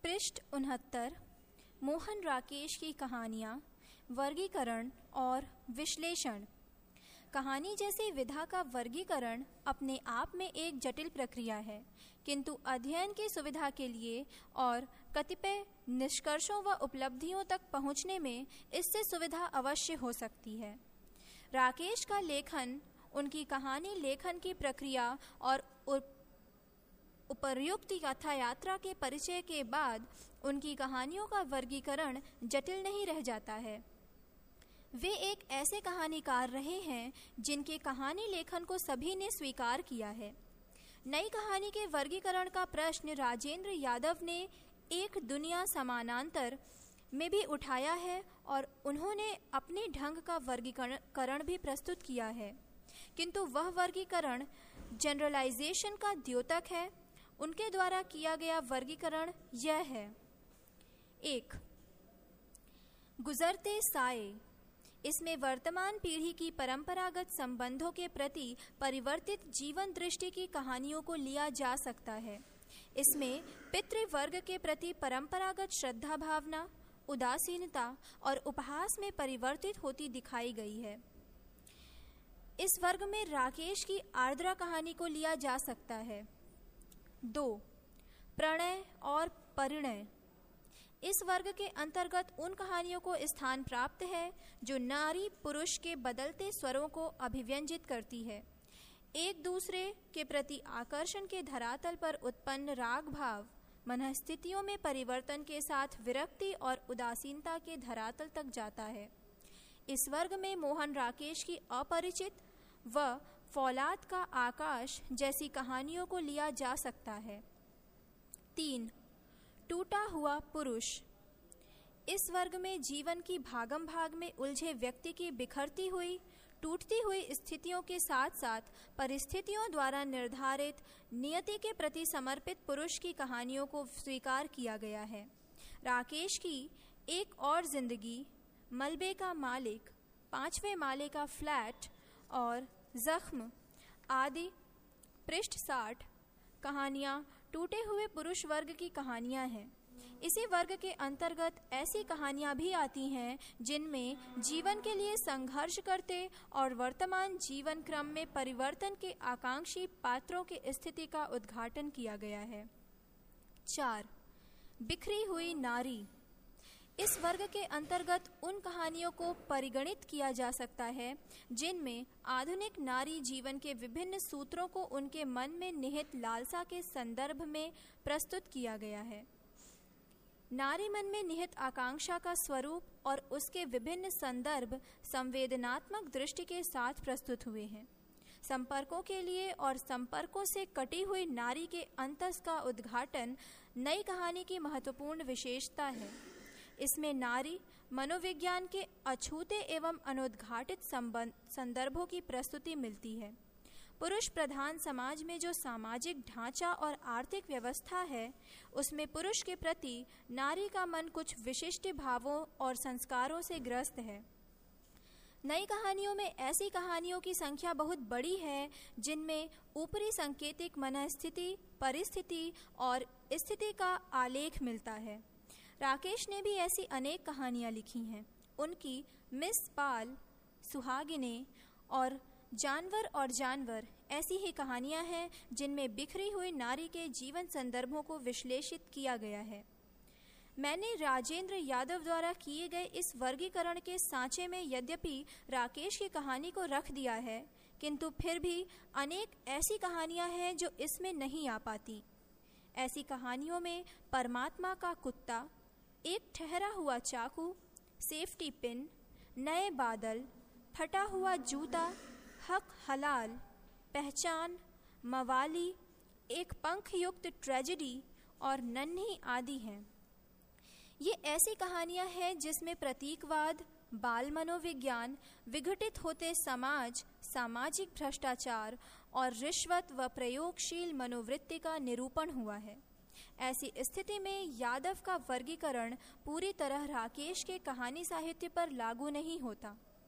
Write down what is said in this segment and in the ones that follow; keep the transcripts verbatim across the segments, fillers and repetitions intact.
पृष्ठ उनहत्तर। मोहन राकेश की कहानियाँ, वर्गीकरण और विश्लेषण। कहानी जैसी विधा का वर्गीकरण अपने आप में एक जटिल प्रक्रिया है, किंतु अध्ययन की सुविधा के लिए और कतिपय निष्कर्षों व उपलब्धियों तक पहुँचने में इससे सुविधा अवश्य हो सकती है। राकेश का लेखन, उनकी कहानी लेखन की प्रक्रिया और उपर्युक्त कथा यात्रा के परिचय के बाद उनकी कहानियों का वर्गीकरण जटिल नहीं रह जाता है। वे एक ऐसे कहानीकार रहे हैं जिनके कहानी लेखन को सभी ने स्वीकार किया है। नई कहानी के वर्गीकरण का प्रश्न राजेंद्र यादव ने एक दुनिया समानांतर में भी उठाया है और उन्होंने अपने ढंग का वर्गीकरण भी प्रस्तुत किया है, किंतु वह वर्गीकरण जनरलाइजेशन का द्योतक है। उनके द्वारा किया गया वर्गीकरण यह है। एक, गुजरते साए। इसमें वर्तमान पीढ़ी की परंपरागत संबंधों के प्रति परिवर्तित जीवन दृष्टि की कहानियों को लिया जा सकता है। इसमें पितृवर्ग के प्रति परंपरागत श्रद्धा भावना, उदासीनता और उपहास में परिवर्तित होती दिखाई गई है। इस वर्ग में राकेश की आर्द्रा कहानी को लिया जा सकता है। दो, प्रणय और परिणय। इस वर्ग के अंतर्गत उन कहानियों को स्थान प्राप्त है जो नारी पुरुष के बदलते स्वरों को अभिव्यंजित करती है। एक दूसरे के प्रति आकर्षण के धरातल पर उत्पन्न राग भाव मनस्थितियों में परिवर्तन के साथ विरक्ति और उदासीनता के धरातल तक जाता है। इस वर्ग में मोहन राकेश की अपरिचित व फौलाद का आकाश जैसी कहानियों को लिया जा सकता है। तीन, टूटा हुआ पुरुष। इस वर्ग में जीवन की भागम भाग में उलझे व्यक्ति की बिखरती हुई टूटती हुई स्थितियों के साथ साथ परिस्थितियों द्वारा निर्धारित नियति के प्रति समर्पित पुरुष की कहानियों को स्वीकार किया गया है। राकेश की एक और जिंदगी, मलबे का मालिक, पांचवें माले का फ्लैट और जख्म आदि पृष्ठ साठ कहानियाँ टूटे हुए पुरुष वर्ग की कहानियाँ हैं। इसी वर्ग के अंतर्गत ऐसी कहानियाँ भी आती हैं जिनमें जीवन के लिए संघर्ष करते और वर्तमान जीवन क्रम में परिवर्तन के आकांक्षी पात्रों की स्थिति का उद्घाटन किया गया है। चार, बिखरी हुई नारी। इस वर्ग के अंतर्गत उन कहानियों को परिगणित किया जा सकता है जिनमें आधुनिक नारी जीवन के विभिन्न सूत्रों को उनके मन में निहित लालसा के संदर्भ में प्रस्तुत किया गया है। नारी मन में निहित आकांक्षा का स्वरूप और उसके विभिन्न संदर्भ संवेदनात्मक दृष्टि के साथ प्रस्तुत हुए हैं। संपर्कों के लिए और संपर्कों से कटी हुई नारी के अंतस का उद्घाटन नई कहानी की महत्वपूर्ण विशेषता है। इसमें नारी मनोविज्ञान के अछूते एवं अनुद्घाटित संबंध संदर्भों की प्रस्तुति मिलती है। पुरुष प्रधान समाज में जो सामाजिक ढांचा और आर्थिक व्यवस्था है, उसमें पुरुष के प्रति नारी का मन कुछ विशिष्ट भावों और संस्कारों से ग्रस्त है। नई कहानियों में ऐसी कहानियों की संख्या बहुत बड़ी है जिनमें ऊपरी सांकेतिक मनस्थिति, परिस्थिति और स्थिति का आलेख मिलता है। राकेश ने भी ऐसी अनेक कहानियाँ लिखी हैं। उनकी मिस पाल, सुहागिने और जानवर और जानवर ऐसी ही कहानियाँ हैं जिनमें बिखरी हुई नारी के जीवन संदर्भों को विश्लेषित किया गया है। मैंने राजेंद्र यादव द्वारा किए गए इस वर्गीकरण के सांचे में यद्यपि राकेश की कहानी को रख दिया है, किंतु फिर भी अनेक ऐसी कहानियाँ हैं जो इसमें नहीं आ पाती। ऐसी कहानियों में परमात्मा का कुत्ता, एक ठहरा हुआ चाकू, सेफ्टी पिन, नए बादल, फटा हुआ जूता, हक हलाल, पहचान, मवाली, एक पंखयुक्त ट्रेजेडी और नन्ही आदि हैं। ये ऐसी कहानियाँ हैं जिसमें प्रतीकवाद, बाल मनोविज्ञान, विघटित होते समाज, सामाजिक भ्रष्टाचार और रिश्वत व प्रयोगशील मनोवृत्ति का निरूपण हुआ है। ऐसी स्थिति में यादव का वर्गीकरण पूरी तरह राकेश के कहानी साहित्य पर लागू नहीं होता।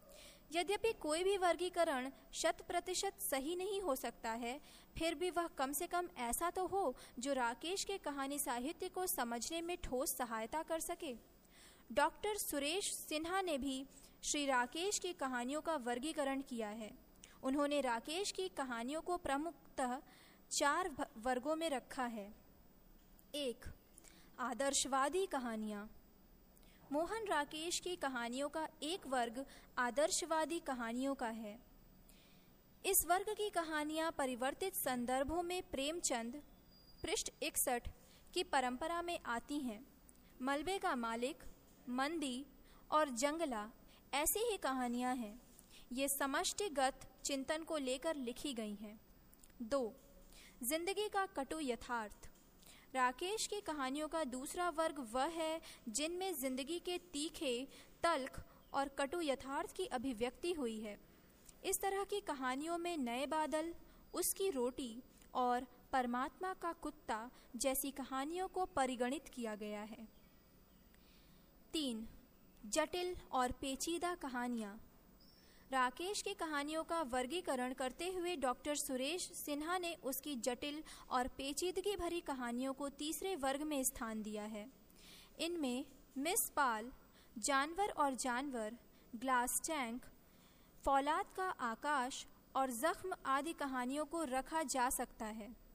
यद्यपि कोई भी वर्गीकरण शत प्रतिशत सही नहीं हो सकता है, फिर भी वह कम से कम ऐसा तो हो जो राकेश के कहानी साहित्य को समझने में ठोस सहायता कर सके। डॉक्टर सुरेश सिन्हा ने भी श्री राकेश की कहानियों का वर्गीकरण किया है। उन्होंने राकेश की कहानियों को प्रमुखतः चार वर्गों में रखा है। एक, आदर्शवादी कहानियाँ। मोहन राकेश की कहानियों का एक वर्ग आदर्शवादी कहानियों का है। इस वर्ग की कहानियाँ परिवर्तित संदर्भों में प्रेमचंद पृष्ठ इकसठ की परंपरा में आती हैं। मलबे का मालिक, मंदी और जंगला ऐसी ही कहानियाँ हैं। ये समष्टिगत चिंतन को लेकर लिखी गई हैं। दो, जिंदगी का कटु यथार्थ। राकेश की कहानियों का दूसरा वर्ग वह है जिनमें जिंदगी के तीखे, तल्ख और कटु यथार्थ की अभिव्यक्ति हुई है। इस तरह की कहानियों में नए बादल, उसकी रोटी और परमात्मा का कुत्ता जैसी कहानियों को परिगणित किया गया है। तीन, जटिल और पेचीदा कहानियाँ। राकेश की कहानियों का वर्गीकरण करते हुए डॉक्टर सुरेश सिन्हा ने उसकी जटिल और पेचीदगी भरी कहानियों को तीसरे वर्ग में स्थान दिया है। इनमें मिस पाल, जानवर और जानवर, ग्लास टैंक, फौलाद का आकाश और जख्म आदि कहानियों को रखा जा सकता है।